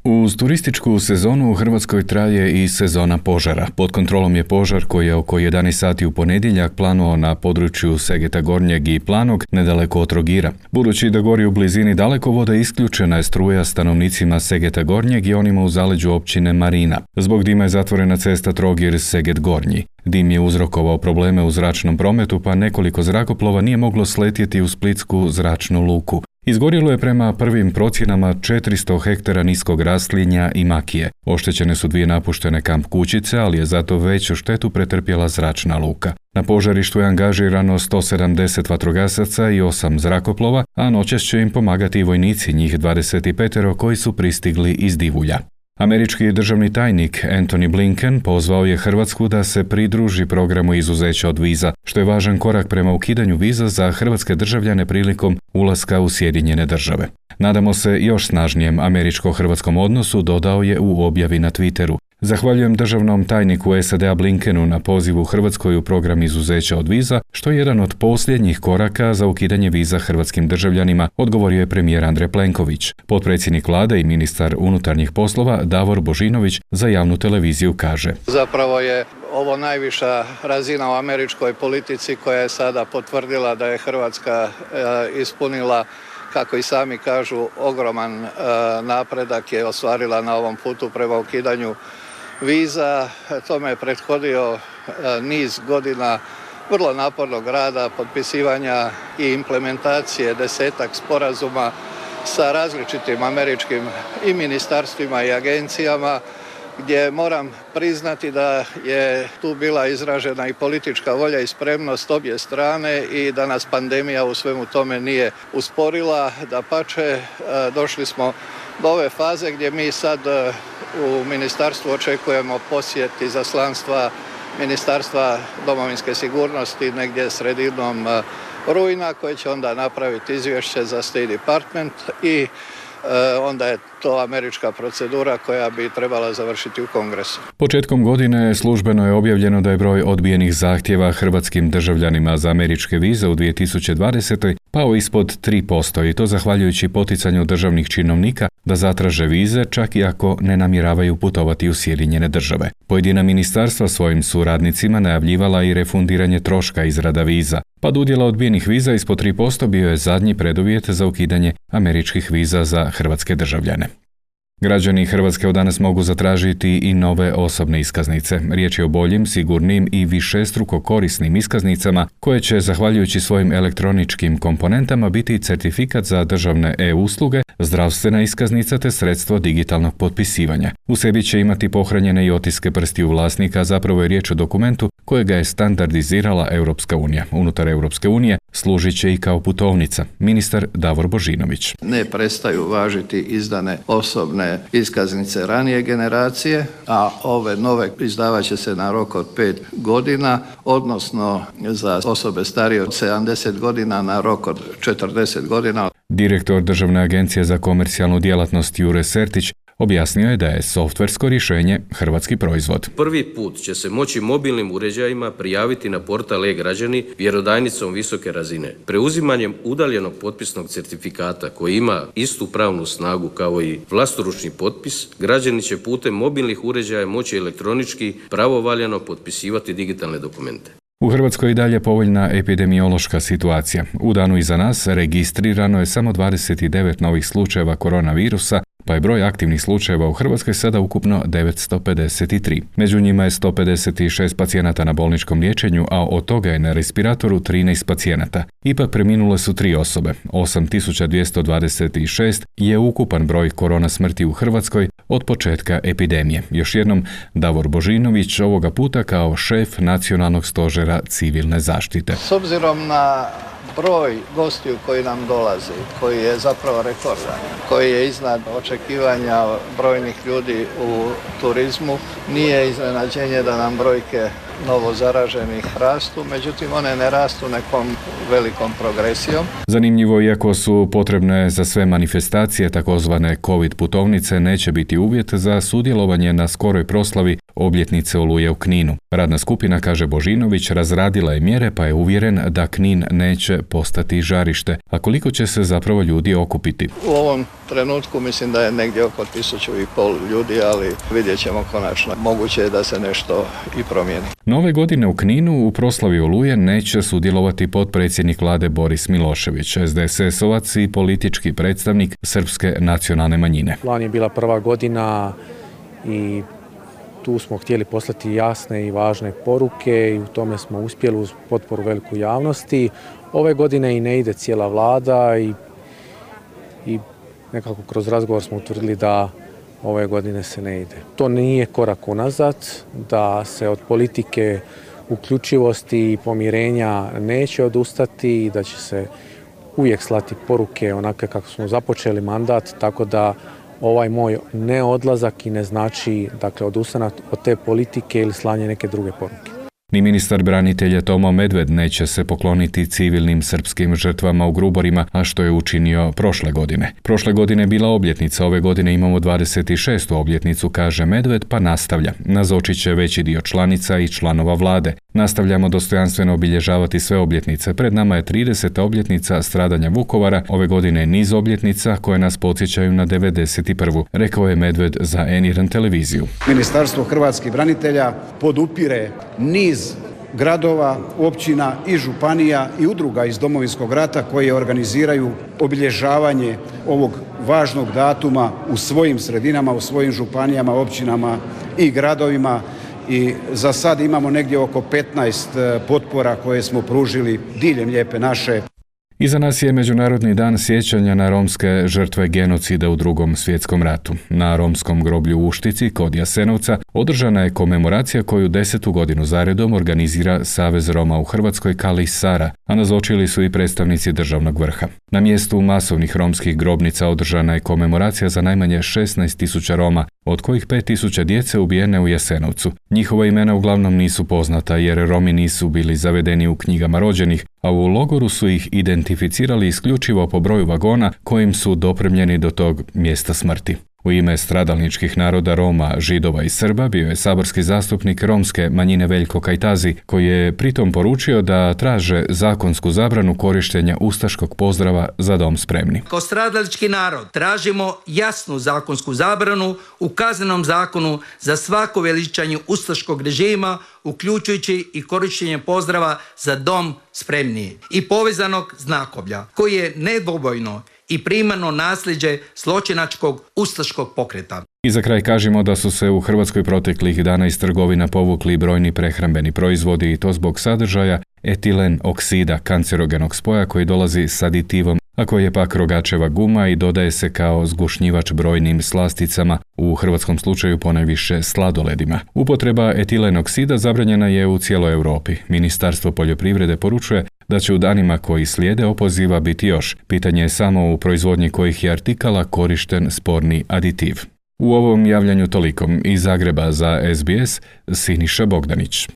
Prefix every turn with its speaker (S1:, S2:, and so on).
S1: Uz turističku sezonu u Hrvatskoj traje i sezona požara. Pod kontrolom je požar koji je oko 11 sati u ponedjeljak planuo na području Segeta Gornjeg i Planog, nedaleko od Trogira. Budući da gori u blizini dalekovoda, isključena je struja stanovnicima Segeta Gornjeg i onima u zaleđu općine Marina. Zbog dima je zatvorena cesta Trogir-Seget Gornji. Dim je uzrokovao probleme u zračnom prometu, pa nekoliko zrakoplova nije moglo sletjeti u splitsku zračnu luku. Izgorjelo je prema prvim procjenama 400 hektara niskog raslinja i makije. Oštećene su 2 napuštene kamp kućice, ali je zato veću štetu pretrpjela zračna luka. Na požarištu je angažirano 170 vatrogasaca i 8 zrakoplova, a noćas će im pomagati i vojnici, njih 25 koji su pristigli iz Divulja. Američki državni tajnik Antony Blinken pozvao je Hrvatsku da se pridruži programu izuzeća od viza, što je važan korak prema ukidanju viza za hrvatske državljane prilikom ulaska u Sjedinjene države. Nadamo se još snažnijem američko-hrvatskom odnosu, dodao je u objavi na Twitteru. Zahvaljujem državnom tajniku SAD-a Blinkenu na pozivu Hrvatskoj u program izuzeća od viza, što je jedan od posljednjih koraka za ukidanje viza hrvatskim državljanima, odgovorio je premijer Andrej Plenković. Potpredsjednik vlade i ministar unutarnjih poslova Davor Božinović za javnu televiziju kaže:
S2: Zapravo je ovo najviša razina u američkoj politici koja je sada potvrdila da je Hrvatska ispunila, kako i sami kažu, ogroman napredak je ostvarila na ovom putu prema ukidanju viza. Tome je prethodio niz godina vrlo napornog rada, potpisivanja i implementacije 10-ak sporazuma sa različitim američkim i ministarstvima i agencijama, gdje moram priznati da je tu bila izražena i politička volja i spremnost obje strane i da nas pandemija u svemu tome nije usporila. Dapače, došli smo do ove faze gdje mi sad u ministarstvu očekujemo posjet izaslanstva Ministarstva domovinske sigurnosti negdje sredinom rujna, koje će onda napraviti izvješće za State Department i onda je to američka procedura koja bi trebala završiti u Kongresu.
S1: Početkom godine službeno je objavljeno da je broj odbijenih zahtjeva hrvatskim državljanima za američke vize u 2020. pao ispod 3% i to zahvaljujući poticanju državnih činovnika da zatraže vize čak i ako ne namjeravaju putovati u Sjedinjene države. Pojedina ministarstva svojim su radnicima najavljivala i refundiranje troška izrada viza. Pad udjela odbijenih viza ispod 3% bio je zadnji preduvjet za ukidanje američkih viza za hrvatske državljane. Građani Hrvatske od danas mogu zatražiti i nove osobne iskaznice. Riječ je o boljim, sigurnim i višestruko korisnim iskaznicama koje će, zahvaljujući svojim elektroničkim komponentama, biti certifikat za državne e-usluge, zdravstvena iskaznica te sredstvo digitalnog potpisivanja. U sebi će imati pohranjene i otiske prstiju vlasnika, zapravo je riječ o dokumentu kojega je standardizirala Europska unija. Unutar Europske unije služit će i kao putovnica. Ministar Davor Božinović:
S2: Ne prestaju važiti izdane osobne iskaznice ranije generacije, a ove nove izdavat će se na rok od 5 godina, odnosno za osobe starije od 70 godina na rok od 40 godina.
S1: Direktor Državne agencije za komercijalnu djelatnost Jure Sertić objasnio je da je softversko rješenje hrvatski proizvod.
S3: Prvi put će se moći mobilnim uređajima prijaviti na portal e-građani vjerodajnicom visoke razine. Preuzimanjem udaljenog potpisnog certifikata koji ima istu pravnu snagu kao i vlastoručni potpis, građani će putem mobilnih uređaja moći elektronički pravovaljano potpisivati digitalne dokumente.
S1: U Hrvatskoj je i dalje povoljna epidemiološka situacija. U danu iza nas registrirano je samo 29 novih slučajeva koronavirusa, pa je broj aktivnih slučajeva u Hrvatskoj sada ukupno 953. Među njima je 156 pacijenata na bolničkom liječenju, a od toga je na respiratoru 13 pacijenata. Ipak preminule su 3 osobe. 8226 je ukupan broj korona smrti u Hrvatskoj od početka epidemije. Još jednom, Davor Božinović, ovoga puta kao šef Nacionalnog stožera civilne zaštite.
S2: S obzirom na broj gostiju koji nam dolazi, koji je zapravo rekordan, koji je iznad očekivanja brojnih ljudi u turizmu, nije iznenađenje da nam brojke novo zaraženih rastu, međutim one ne rastu nekom velikom progresijom.
S1: Zanimljivo, iako su potrebne za sve manifestacije, takozvane COVID putovnice neće biti uvjet za sudjelovanje na skoroj proslavi obljetnice Oluje u Kninu. Radna skupina, kaže Božinović, razradila je mjere pa je uvjeren da Knin neće postati žarište. A koliko će se zapravo ljudi okupiti?
S2: U ovom trenutku mislim da je negdje oko 1.500 ljudi, ali vidjet ćemo konačno. Moguće je da se nešto i promijeni.
S1: Nove godine u Kninu u proslavi Oluje neće sudjelovati potpredsjednik vlade Boris Milošević, SDSS-ovac i politički predstavnik srpske nacionalne manjine.
S4: Plan je bila prva godina i tu smo htjeli poslati jasne i važne poruke i u tome smo uspjeli uz potporu veliku javnosti. Ove godine i ne ide cijela vlada i nekako kroz razgovor smo utvrdili da ove godine se ne ide. To nije korak unazad, da se od politike uključivosti i pomirenja neće odustati i da će se uvijek slati poruke onakve kako smo započeli mandat, tako da ovaj moj neodlazak i ne znači odustanak od te politike ili slanje neke druge poruke.
S1: Ni ministar branitelja Tomo Medved neće se pokloniti civilnim srpskim žrtvama u Gruborima, a što je učinio prošle godine. Prošle godine je bila obljetnica, ove godine imamo 26. obljetnicu, kaže Medved, pa nastavlja. Nazočit će veći dio članica i članova vlade. Nastavljamo dostojanstveno obilježavati sve obljetnice. Pred nama je 30. obljetnica stradanja Vukovara, ove godine je niz obljetnica koje nas podsjećaju na 91. rekao je Medved za N1 televiziju.
S5: Ministarstvo hrvatskih branitelja podupire niz gradova, općina i županija i udruga iz Domovinskog rata koje organiziraju obilježavanje ovog važnog datuma u svojim sredinama, u svojim županijama, općinama i gradovima. I za sad imamo negdje oko 15 potpora koje smo pružili diljem Lijepe naše.
S1: Iza nas je Međunarodni dan sjećanja na romske žrtve genocida u Drugom svjetskom ratu. Na romskom groblju u Uštici kod Jasenovca održana je komemoracija koju 10. godinu zaredom organizira Savez Roma u Hrvatskoj Kali Sara, a nazočili su i predstavnici državnog vrha. Na mjestu masovnih romskih grobnica održana je komemoracija za najmanje 16.000 Roma, od kojih 5.000 djece ubijene u Jasenovcu. Njihova imena uglavnom nisu poznata jer Romi nisu bili zavedeni u knjigama rođenih, a u logoru su ih identificirali isključivo po broju vagona kojim su dopremljeni do tog mjesta smrti. U ime stradalničkih naroda Roma, Židova i Srba bio je saborski zastupnik romske manjine Veljko Kajtazi, koji je pritom poručio da traže zakonsku zabranu korištenja ustaškog pozdrava Za dom spremni.
S6: Kao stradalnički narod tražimo jasnu zakonsku zabranu u Kaznenom zakonu za svako veličanje ustaškog režima, uključujući i korištenje pozdrava Za dom spremni i povezanog znakovlja, koji je nedvojbeno i primarno nasljeđe zločinačkog ustaškog pokreta.
S1: I za kraj kažemo da su se u Hrvatskoj proteklih dana iz trgovina povukli brojni prehrambeni proizvodi i to zbog sadržaja etilen oksida, kancerogenog spoja koji dolazi s aditivom, a koji je pak rogačeva guma i dodaje se kao zgušnjivač brojnim slasticama, u hrvatskom slučaju ponajviše sladoledima. Upotreba etilen oksida zabranjena je u cijeloj Europi. Ministarstvo poljoprivrede poručuje da će u danima koji slijede opoziva biti još. Pitanje je samo u proizvodnji kojih je artikala korišten sporni aditiv. U ovom javljanju toliko. Iz Zagreba za SBS, Siniša Bogdanić.